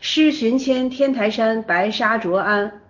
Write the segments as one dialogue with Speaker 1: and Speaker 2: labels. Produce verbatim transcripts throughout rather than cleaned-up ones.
Speaker 1: 诗寻迁天台山，白沙着安。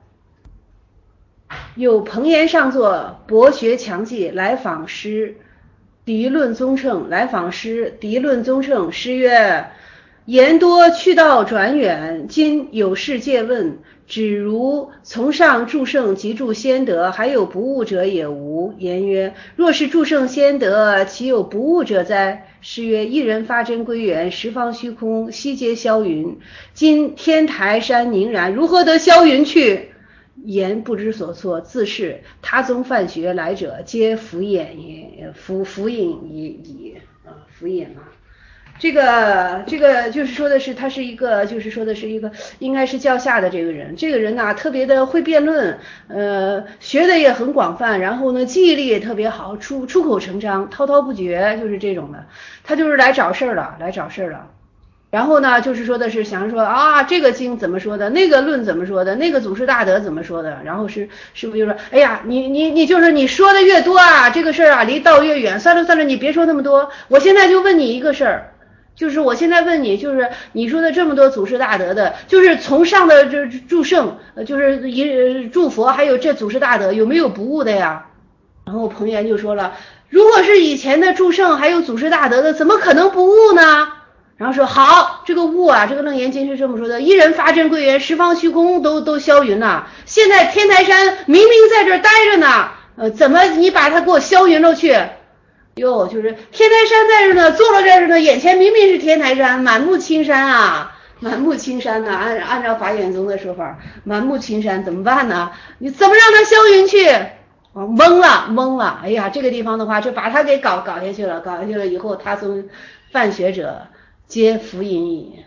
Speaker 1: 有彭延上作，博学强记，来访师，涤论宗称。来访师，涤论宗称。师曰：言多去道转远，今有事借问，只如从上诸圣及诸先德，还有不悟者也无。言曰：若是诸圣先德，其有不悟者哉？师曰：一人发真归元，十方虚空悉皆消云。今天台山凝然，如何得消云去？言不知所措，自是他宗犯学来者，皆伏引也，伏伏引也矣啊，伏引啊。这个这个就是说的是，他是一个，就是说的是一个，应该是教下的这个人。这个人呢，特别的会辩论，呃，学的也很广泛，然后呢，记忆力也特别好，出出口成章，滔滔不绝，就是这种的。他就是来找事儿了，来找事儿了。然后呢，就是说的是想说啊，这个经怎么说的，那个论怎么说的，那个祖师大德怎么说的，然后是师傅就说，哎呀，你你你就是你说的越多啊，这个事儿啊离道越远，算了算了，你别说那么多，我现在就问你一个事儿，就是我现在问你，就是你说的这么多祖师大德的，就是从上的这诸圣，就是一诸佛，还有这祖师大德有没有不悟的呀？然后彭延就说了，如果是以前的诸圣还有祖师大德的，怎么可能不悟呢？然后说好，这个悟啊，这个楞严经是这么说的，一人发真归元，十方虚空都都消云了。现在天台山明明在这儿待着呢，呃，怎么你把它给我消云了去？哟，就是天台山在这呢，坐了这儿呢，眼前明明是天台山，满目青山啊，满目青山呢、啊。按按照法眼宗的说法，满目青山怎么办呢？你怎么让它消云去？哦，懵了，懵了。哎呀，这个地方的话，就把他给搞搞下去了，搞下去了以后，他从犯学者。皆伏引矣。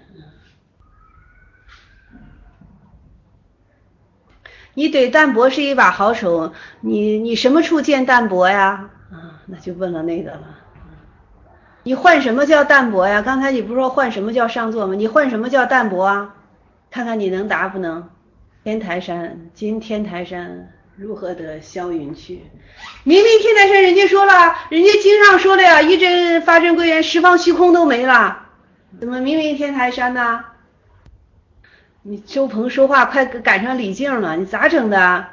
Speaker 1: 你怼淡泊是一把好手，你你什么处见淡泊呀？啊，那就问了那个了。你换什么叫淡泊呀？刚才你不是说换什么叫上座吗？你换什么叫淡泊啊？看看你能答不能？天台山，今天台山如何得消云去？明明天台山人家说了，人家经上说了呀，一真发真归元，十方虚空都没了。怎么明明天台山呢？你周鹏说话快赶上李靖了，你咋整的？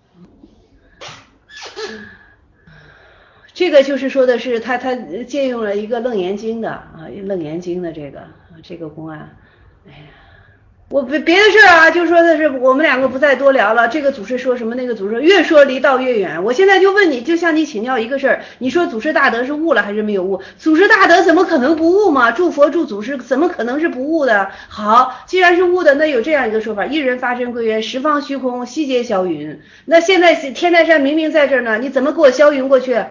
Speaker 1: 这个就是说的是他他借用了一个楞严经的啊，楞严经的这个这个公案。哎呀，我别别的事啊，就说的是我们两个不再多聊了。这个祖师说什么，那个祖师说，越说离道越远。我现在就问你，就向你请教一个事儿，你说祖师大德是悟了还是没有悟？祖师大德怎么可能不悟嘛？诸佛诸祖师怎么可能是不悟的？好，既然是悟的，那有这样一个说法：一人发真归元，十方虚空悉皆消云。那现在天台山明明在这儿呢，你怎么给我消云过去？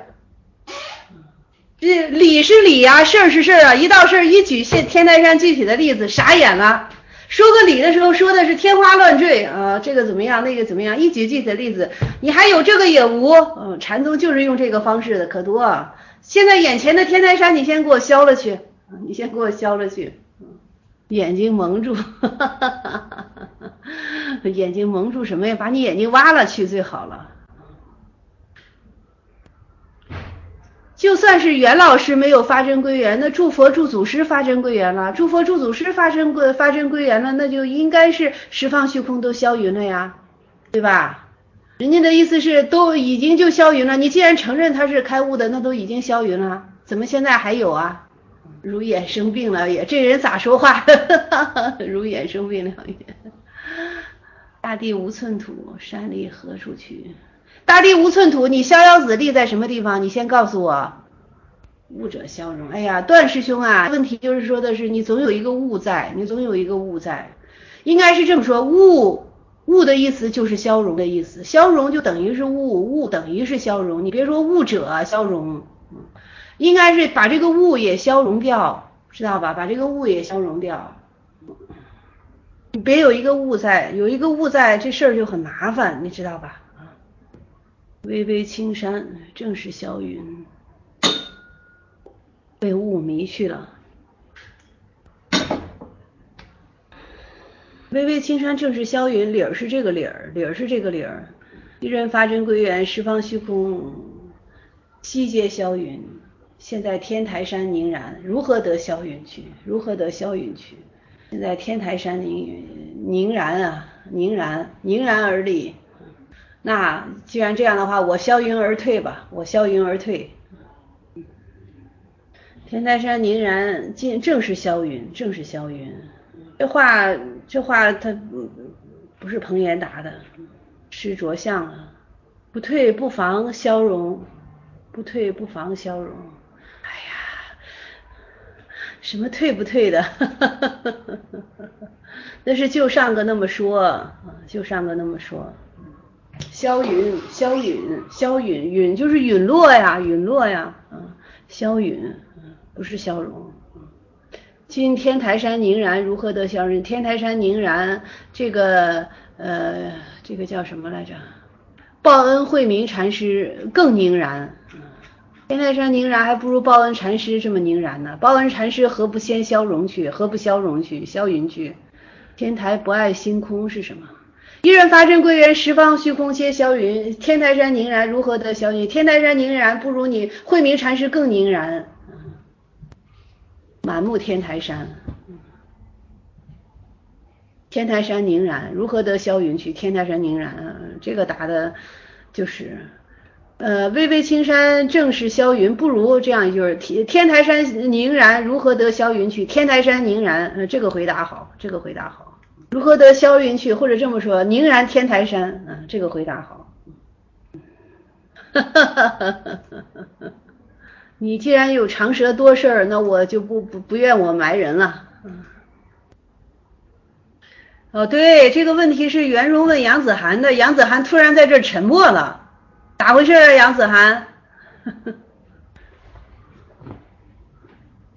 Speaker 1: 这理是理呀、啊，事儿是事儿啊，一到事儿一举现天台山具体的例子，傻眼了。说个理的时候说的是天花乱坠啊、呃，这个怎么样，那个怎么样，一举具体的例子，你还有这个也无。嗯、呃，禅宗就是用这个方式的，可多啊。现在眼前的天台山，你先给我消了去，你先给我消了去。眼睛蒙住，哈哈哈哈哈，眼睛蒙住什么呀？把你眼睛挖了去最好了。就算是袁老师没有发真归元，那诸佛诸祖师发真归元了，诸佛诸祖师发真归发真归元了，那就应该是十方虚空都消云了呀，对吧？人家的意思是都已经就消云了，你既然承认他是开悟的，那都已经消云了，怎么现在还有啊？如眼生病了也，这人咋说话？如眼生病了也。大地无寸土，山里何处去？大地无寸土，你逍遥子立在什么地方？你先告诉我。悟者消融。哎呀，段师兄啊，问题就是说的是你总有一个悟在，你总有一个悟在，应该是这么说，悟悟的意思就是消融的意思，消融就等于是悟，悟等于是消融。你别说悟者消融，应该是把这个悟也消融掉，知道吧？把这个悟也消融掉。你别有一个悟在，有一个悟在，这事儿就很麻烦，你知道吧？巍巍青山正是消云，被雾迷去了。巍巍青山正是消云，理儿是这个理儿，理儿是这个理儿。一人发真归元，十方虚空悉皆消云。现在天台山凝然，如何得消云去？如何得消云去？现在天台山凝凝然啊，凝然，凝然而立。那既然这样的话，我消云而退吧，我消云而退。天台山凝然，尽正是霄云，正是霄云。这话，这话他不是彭延答的，是着相了。不退不妨消融，不退不妨消融。哎呀，什么退不退的？那是就上个那么说，就上个那么说。消云，消陨，消陨，陨就是陨落呀，陨落呀，嗯，消陨，不是消融。今天台山凝然，如何得消融？天台山凝然，这个呃，这个叫什么来着？报恩惠明禅师更凝然。天台山凝然还不如报恩禅师这么凝然呢。报恩禅师何不先消融去？何不消融去？消云去？天台不爱星空是什么？一人发真归元，十方虚空皆消云。天台山凝然，如何得消云？天台山凝然，不如你惠明禅师更凝然。满目天台山，天台山凝然，如何得消云去？天台山凝然，这个答的就是，呃，巍巍青山正是消云，不如这样一句：天台山凝然，如何得消云去？天台山凝然，呃，这个回答好，这个回答好。如何得消云去？或者这么说，凝然天台山，嗯，这个回答好。你既然有长舌多事儿，那我就不不不怨我埋人了。哦，对，这个问题是袁荣问杨子涵的，杨子涵突然在这沉默了，咋回事啊，杨子涵？